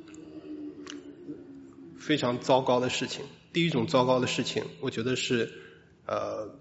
非常糟糕的事情。第一种糟糕的事情，我觉得是呃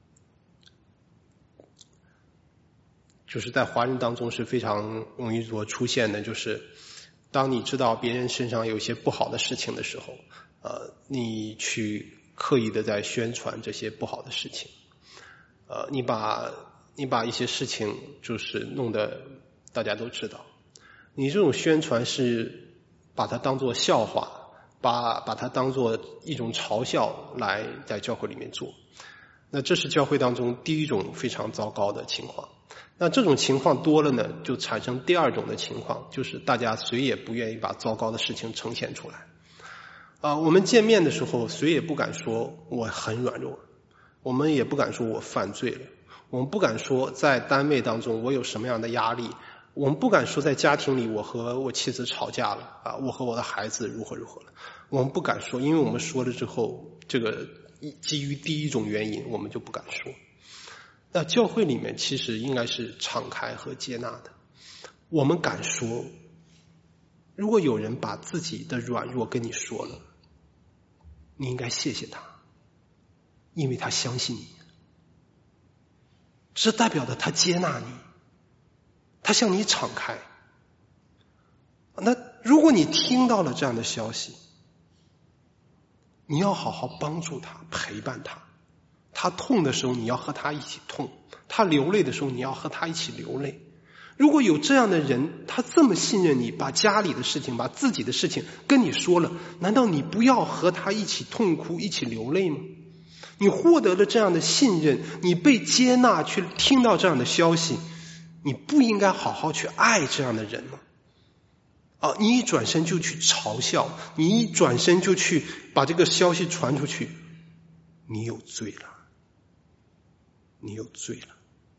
就是在华人当中是非常容易所出现的，就是当你知道别人身上有一些不好的事情的时候，呃，你去刻意的在宣传这些不好的事情，呃，你把你把一些事情就是弄得大家都知道，你这种宣传是把它当作笑话，把把它当作一种嘲笑来在教会里面做，那这是教会当中第一种非常糟糕的情况。那这种情况多了呢，就产生第二种的情况，就是大家谁也不愿意把糟糕的事情呈现出来。啊、呃，我们见面的时候，谁也不敢说我很软弱，我们也不敢说我犯罪了，我们不敢说在单位当中我有什么样的压力，我们不敢说在家庭里我和我妻子吵架了啊，我和我的孩子如何如何了，我们不敢说，因为我们说了之后，这个基于第一种原因，我们就不敢说。那教会里面其实应该是敞开和接纳的。我们敢说，如果有人把自己的软弱跟你说了，你应该谢谢他，因为他相信你，这代表着他接纳你，他向你敞开。那如果你听到了这样的消息，你要好好帮助他，陪伴他。他痛的时候你要和他一起痛，他流泪的时候你要和他一起流泪。如果有这样的人，他这么信任你，把家里的事情把自己的事情跟你说了，难道你不要和他一起痛哭一起流泪吗？你获得了这样的信任，你被接纳，去听到这样的消息，你不应该好好去爱这样的人吗？啊，你一转身就去嘲笑，你一转身就去把这个消息传出去，你有罪了，你有罪了。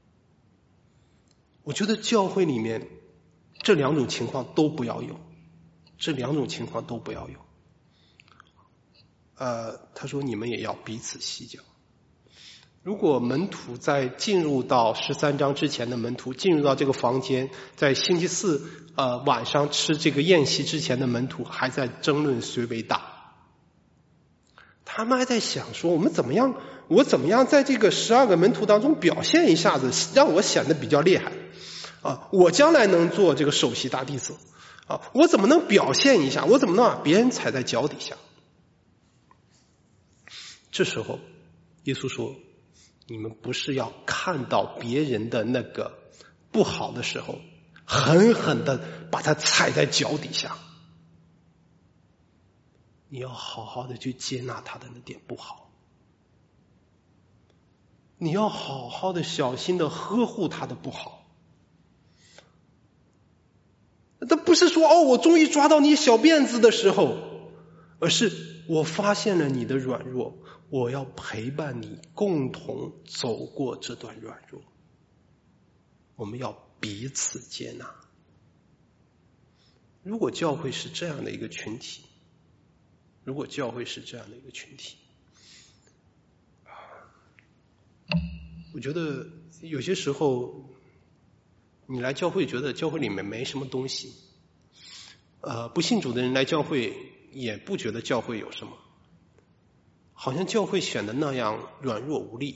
我觉得教会里面这两种情况都不要有，这两种情况都不要有。呃，他说你们也要彼此洗脚。如果门徒在进入到十三章之前的门徒进入到这个房间，在星期四呃晚上吃这个宴席之前的门徒还在争论谁为大，他们还在想说我们怎么样，我怎么样在这个十二个门徒当中表现一下子，让我显得比较厉害啊！我将来能做这个首席大弟子啊！我怎么能表现一下？我怎么能把别人踩在脚底下？这时候，耶稣说：“你们不是要看到别人的那个不好的时候，狠狠的把他踩在脚底下。你要好好的去接纳他的那点不好。你要好好的小心的呵护他的不好。他不是说哦，我终于抓到你小辫子的时候，而是我发现了你的软弱，我要陪伴你共同走过这段软弱。我们要彼此接纳。如果教会是这样的一个群体，如果教会是这样的一个群体，我觉得有些时候你来教会觉得教会里面没什么东西，呃，不信主的人来教会也不觉得教会有什么，好像教会显得那样软弱无力。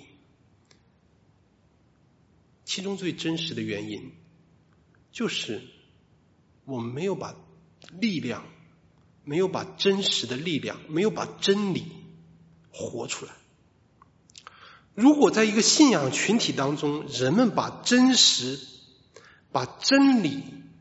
其中最真实的原因就是我们没有把力量，没有把真实的力量，没有把真理活出来。如果在一个信仰群体当中，人们把真实，把真理，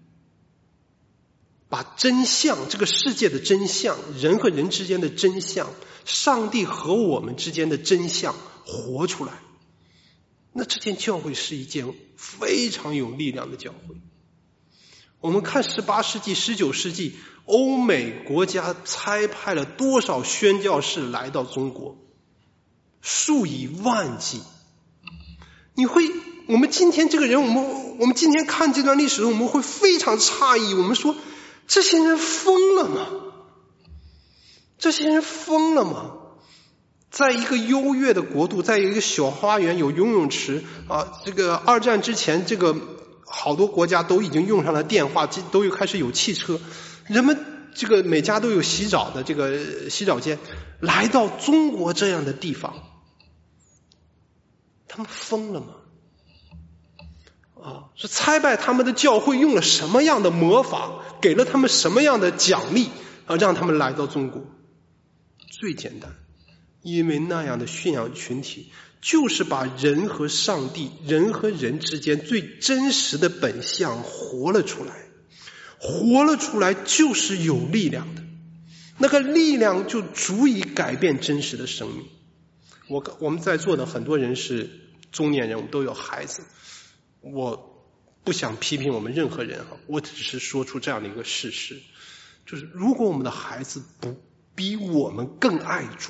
把真相，这个世界的真相，人和人之间的真相，上帝和我们之间的真相活出来，那这件教会是一件非常有力量的教会。我们看十八世纪、十九世纪，欧美国家差派了多少宣教士来到中国，数以万计。你会，我们今天这个人，我们我们今天看这段历史，我们会非常诧异。我们说，这些人疯了吗？这些人疯了吗？在一个优越的国度，在一个小花园有游泳池啊，这个二战之前，这个好多国家都已经用上了电话，都有开始有汽车，人们这个每家都有洗澡的这个洗澡间，来到中国这样的地方，他们疯了吗？啊，是差派他们的教会用了什么样的魔法，给了他们什么样的奖励啊，让他们来到中国？最简单，因为那样的信仰群体就是把人和上帝，人和人之间最真实的本相活了出来，活了出来就是有力量的，那个力量就足以改变真实的生命。我我们在座的很多人是中年人，我们都有孩子，我不想批评我们任何人哈，我只是说出这样的一个事实，就是如果我们的孩子不比我们更爱主，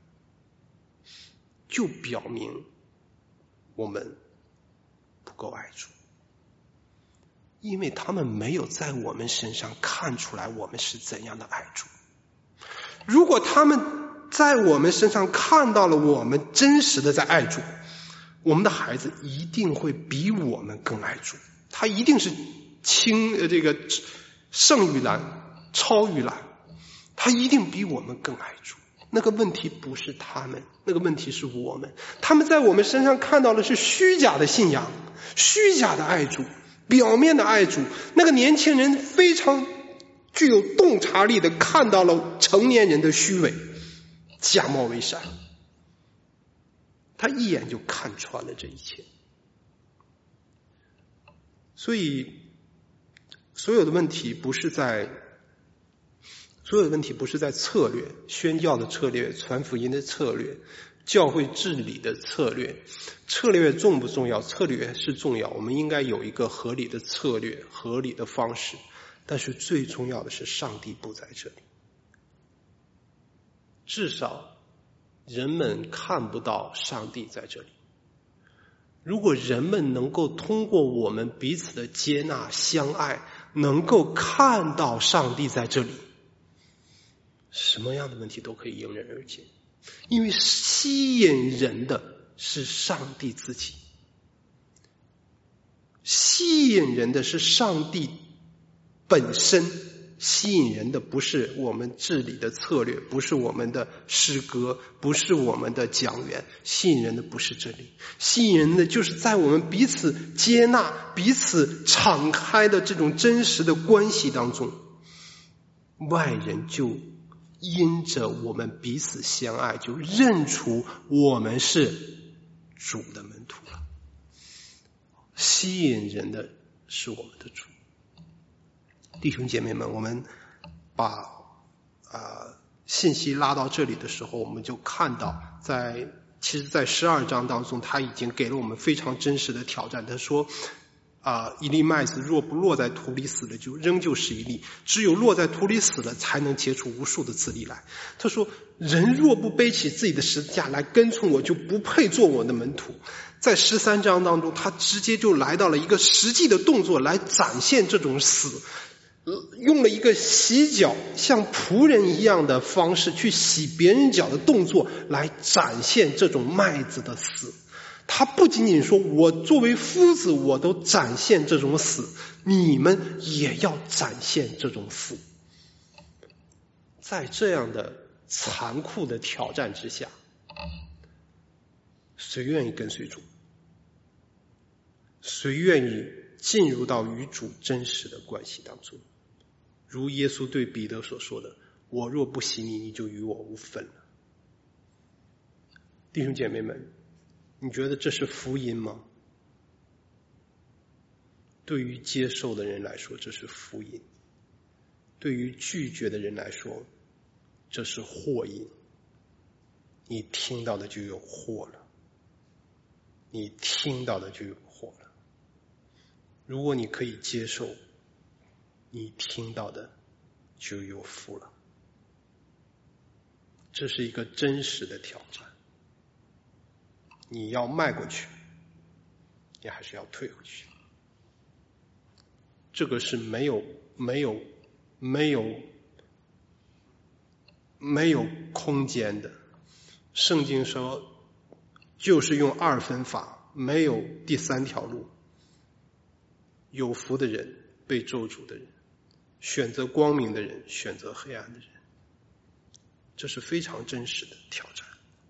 就表明我们不够爱主，因为他们没有在我们身上看出来我们是怎样的爱主。如果他们在我们身上看到了我们真实的在爱主，我们的孩子一定会比我们更爱主，他一定是轻呃这个胜于蓝，超于蓝，他一定比我们更爱主。那个问题不是他们，那个问题是我们。他们在我们身上看到的是虚假的信仰，虚假的爱主，表面的爱主。那个年轻人非常具有洞察力的看到了成年人的虚伪，假冒伪善，他一眼就看穿了这一切。所以所有的问题不是在所有的问题不是在策略，宣教的策略，传福音的策略，教会治理的策略。策略重不重要？策略是重要，我们应该有一个合理的策略，合理的方式。但是最重要的是上帝不在这里。至少人们看不到上帝在这里。如果人们能够通过我们彼此的接纳相爱，能够看到上帝在这里，什么样的问题都可以迎刃而解。因为吸引人的是上帝自己，吸引人的是上帝本身，吸引人的不是我们治理的策略，不是我们的诗歌，不是我们的讲员，吸引人的不是这里，吸引人的就是在我们彼此接纳、彼此敞开的这种真实的关系当中，外人就因着我们彼此相爱，就认出我们是主的门徒了。吸引人的是我们的主。弟兄姐妹们，我们把呃信息拉到这里的时候，我们就看到在其实在十二章当中，他已经给了我们非常真实的挑战。他说啊、呃，一粒麦子若不落在土里死了，就仍旧是一粒；只有落在土里死了，才能结出无数的子粒来。他说，人若不背起自己的十字架来跟从我，就不配做我的门徒。在十三章当中，他直接就来到了一个实际的动作来展现这种死，用了一个洗脚像仆人一样的方式去洗别人脚的动作来展现这种麦子的死。他不仅仅说我作为夫子我都展现这种死，你们也要展现这种死。在这样的残酷的挑战之下，谁愿意跟随主？谁愿意进入到与主真实的关系当中？如耶稣对彼得所说的，我若不洗你，你就与我无分了。弟兄姐妹们，你觉得这是福音吗？对于接受的人来说，这是福音；对于拒绝的人来说，这是祸音。你听到的就有祸了，你听到的就有祸了。如果你可以接受，你听到的就有福了。这是一个真实的挑战。你要迈过去，你还是要退回去。这个是没有没有没有没有空间的。圣经说，就是用二分法，没有第三条路。有福的人，被咒诅的人，选择光明的人，选择黑暗的人，这是非常真实的挑战。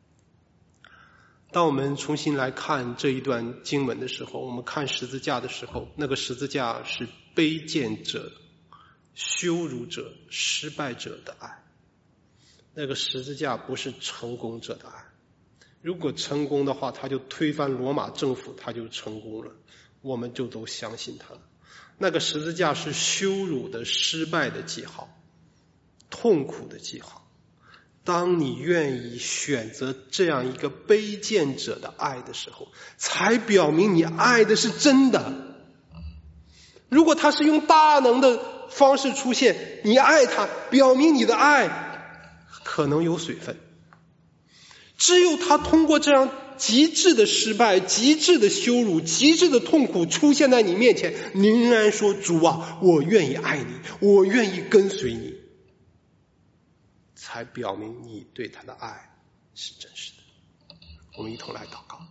当我们重新来看这一段经文的时候，我们看十字架的时候，那个十字架是卑贱者、羞辱者、失败者的爱。那个十字架不是成功者的爱。如果成功的话，他就推翻罗马政府，他就成功了，我们就都相信他了。那个十字架是羞辱的、失败的记号，痛苦的记号。当你愿意选择这样一个卑贱者的爱的时候，才表明你爱的是真的。如果他是用大能的方式出现，你爱他，表明你的爱可能有水分。只有他通过这样极致的失败、极致的羞辱、极致的痛苦出现在你面前，你仍然说，主啊，我愿意爱你，我愿意跟随你， 才表明你对他的爱是真实的。我们一同来祷告。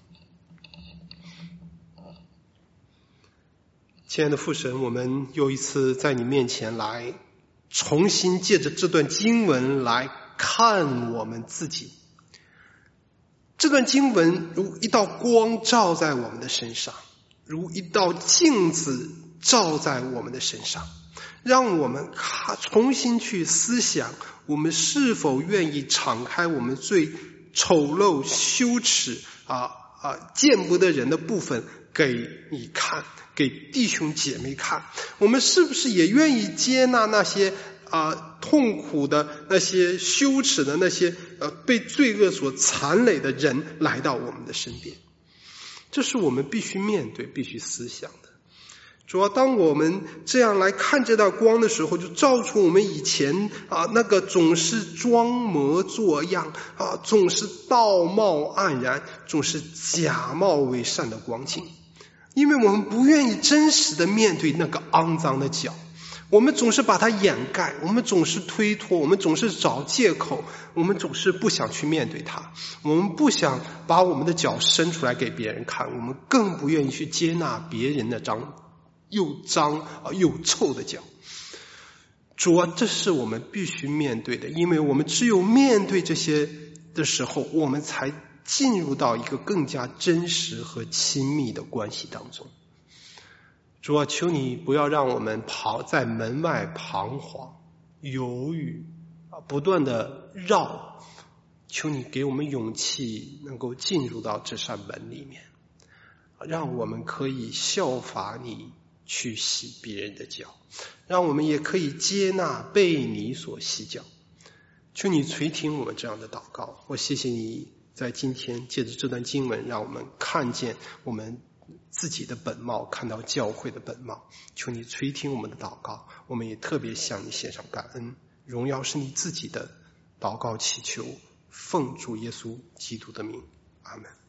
亲爱的父神，我们又一次在你面前来，重新借着这段经文来看我们自己。这段经文如一道光照在我们的身上，如一道镜子照在我们的身上，让我们重新去思想，我们是否愿意敞开我们最丑陋、羞耻啊啊见不得人的部分给你看，给弟兄姐妹看。我们是不是也愿意接纳那些啊痛苦的、那些羞耻的、那些呃被罪恶所残累的人来到我们的身边？这是我们必须面对、必须思想的。主要当我们这样来看这道光的时候，就照出我们以前啊那个总是装模作样啊，总是道貌岸然，总是假冒为善的光景。因为我们不愿意真实的面对那个肮脏的脚，我们总是把它掩盖，我们总是推脱，我们总是找借口，我们总是不想去面对它，我们不想把我们的脚伸出来给别人看，我们更不愿意去接纳别人的脏又脏啊又臭的脚。主啊，这是我们必须面对的，因为我们只有面对这些的时候，我们才进入到一个更加真实和亲密的关系当中。主啊，求你不要让我们跑在门外彷徨犹豫啊，不断的绕，求你给我们勇气，能够进入到这扇门里面，让我们可以效法你去洗别人的脚，让我们也可以接纳被你所洗脚。求你垂听我们这样的祷告。我谢谢你在今天借着这段经文，让我们看见我们自己的本貌，看到教会的本貌。求你垂听我们的祷告，我们也特别向你献上感恩。荣耀是你自己的，祷告祈求，奉主耶稣基督的名，阿们。